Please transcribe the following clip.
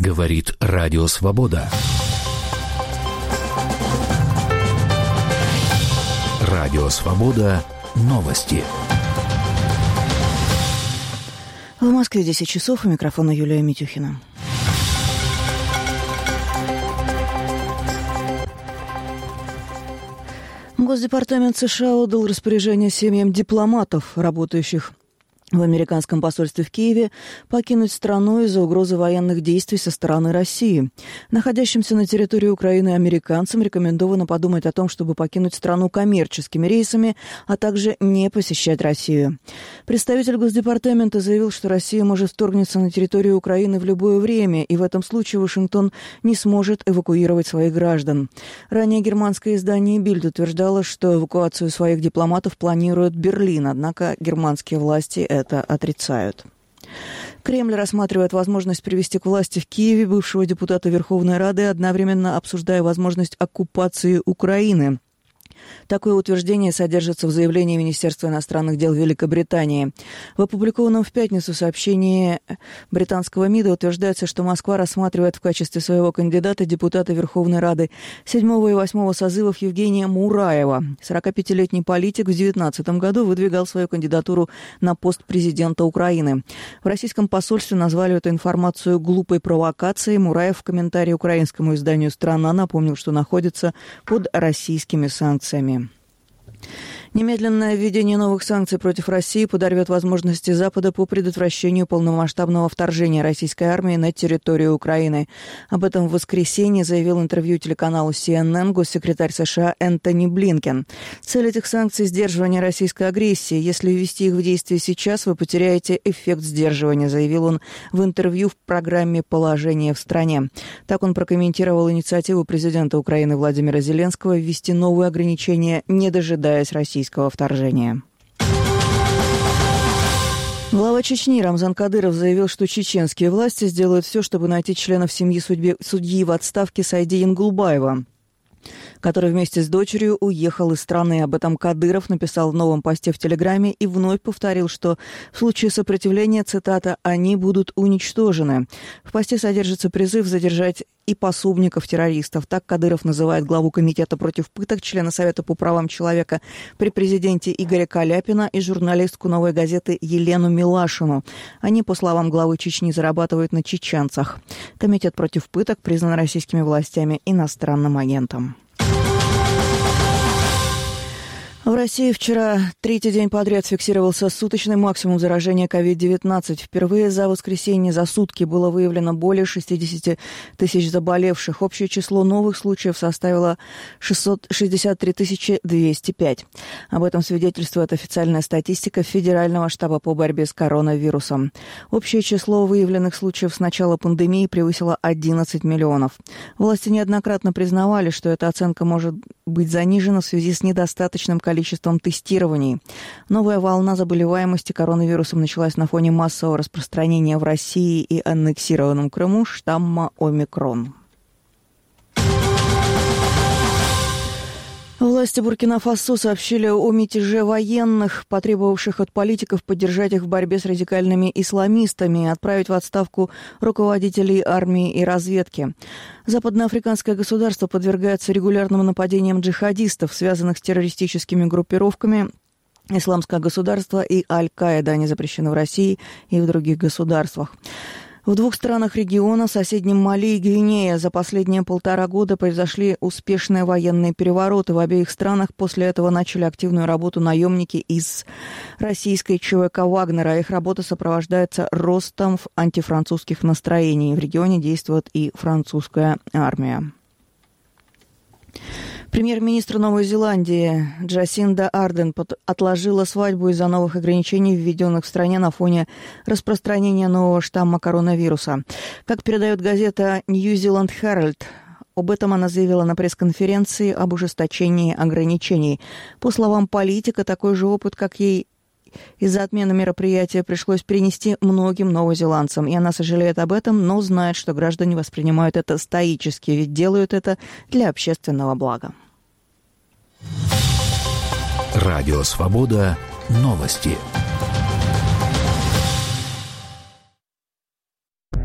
Говорит Радио Свобода. Радио Свобода. Новости. В Москве 10 часов. У микрофона Юлия Митюхина. Госдепартамент США отдал распоряжение семьям дипломатов, работающих в американском посольстве в Киеве, покинуть страну из-за угрозы военных действий со стороны России. Находящимся на территории Украины американцам рекомендовано подумать о том, чтобы покинуть страну коммерческими рейсами, а также не посещать Россию. Представитель Госдепартамента заявил, что Россия может вторгнуться на территорию Украины в любое время, и в этом случае Вашингтон не сможет эвакуировать своих граждан. Ранее германское издание «Бильд» утверждало, что эвакуацию своих дипломатов планирует Берлин, однако германские власти это отрицают. Кремль рассматривает возможность привести к власти в Киеве бывшего депутата Верховной Рады, одновременно обсуждая возможность оккупации Украины. Такое утверждение содержится в заявлении Министерства иностранных дел Великобритании. В опубликованном в пятницу сообщении британского МИДа утверждается, что Москва рассматривает в качестве своего кандидата депутата Верховной Рады 7 и 8 созывов Евгения Мураева. 45-летний политик в 2019 году выдвигал свою кандидатуру на пост президента Украины. В российском посольстве назвали эту информацию глупой провокацией. Мураев в комментарии украинскому изданию «Страна» напомнил, что находится под российскими санкциями. Немедленное введение новых санкций против России подорвет возможности Запада по предотвращению полномасштабного вторжения российской армии на территорию Украины. Об этом в воскресенье заявил интервью телеканалу CNN госсекретарь США Энтони Блинкен. Цель этих санкций – сдерживание российской агрессии. Если ввести их в действие сейчас, вы потеряете эффект сдерживания, заявил он в интервью в программе «Положение в стране». Так он прокомментировал инициативу президента Украины Владимира Зеленского ввести новые ограничения, не дожидаясь российского вторжения. Глава Чечни Рамзан Кадыров заявил, что чеченские власти сделают все, чтобы найти членов семьи судьи в отставке Сайди Янгулбаева, который вместе с дочерью уехал из страны. Об этом Кадыров написал в новом посте в Телеграме и вновь повторил, что в случае сопротивления, цитата, «они будут уничтожены». В посте содержится призыв задержать и пособников-террористов. Так Кадыров называет главу Комитета против пыток, члена Совета по правам человека при президенте Игоря Каляпина и журналистку «Новой газеты» Елену Милашину. Они, по словам главы Чечни, зарабатывают на чеченцах. Комитет против пыток признан российскими властями иностранным агентом. В России вчера третий день подряд фиксировался суточный максимум заражения COVID-19. Впервые за воскресенье за сутки было выявлено более 60 тысяч заболевших. Общее число новых случаев составило 663 205. Об этом свидетельствует официальная статистика Федерального штаба по борьбе с коронавирусом. Общее число выявленных случаев с начала пандемии превысило 11 миллионов. Власти неоднократно признавали, что эта оценка может быть занижена в связи с недостаточным количеством тестирований. Новая волна заболеваемости коронавирусом началась на фоне массового распространения в России и аннексированном Крыму штамма «Омикрон». Власти Буркина-Фасо сообщили о мятеже военных, потребовавших от политиков поддержать их в борьбе с радикальными исламистами и отправить в отставку руководителей армии и разведки. Западноафриканское государство подвергается регулярным нападениям джихадистов, связанных с террористическими группировками «Исламское государство» и «Аль-Каида». Они запрещены в России и в других государствах. В двух странах региона, соседнем Мали и Гвинея, за последние 1,5 года произошли успешные военные перевороты. В обеих странах после этого начали активную работу наемники из российской ЧВК «Вагнера». Их работа сопровождается ростом антифранцузских настроений. В регионе действует и французская армия. Премьер-министр Новой Зеландии Джасинда Ардерн отложила свадьбу из-за новых ограничений, введенных в стране на фоне распространения нового штамма коронавируса. Как передает газета New Zealand Herald, об этом она заявила на пресс-конференции об ужесточении ограничений. По словам политика, такой же опыт, как ей из-за отмены мероприятия пришлось перенести многим новозеландцам. И она сожалеет об этом, но знает, что граждане воспринимают это стоически, ведь делают это для общественного блага. Радио «Свобода». Новости.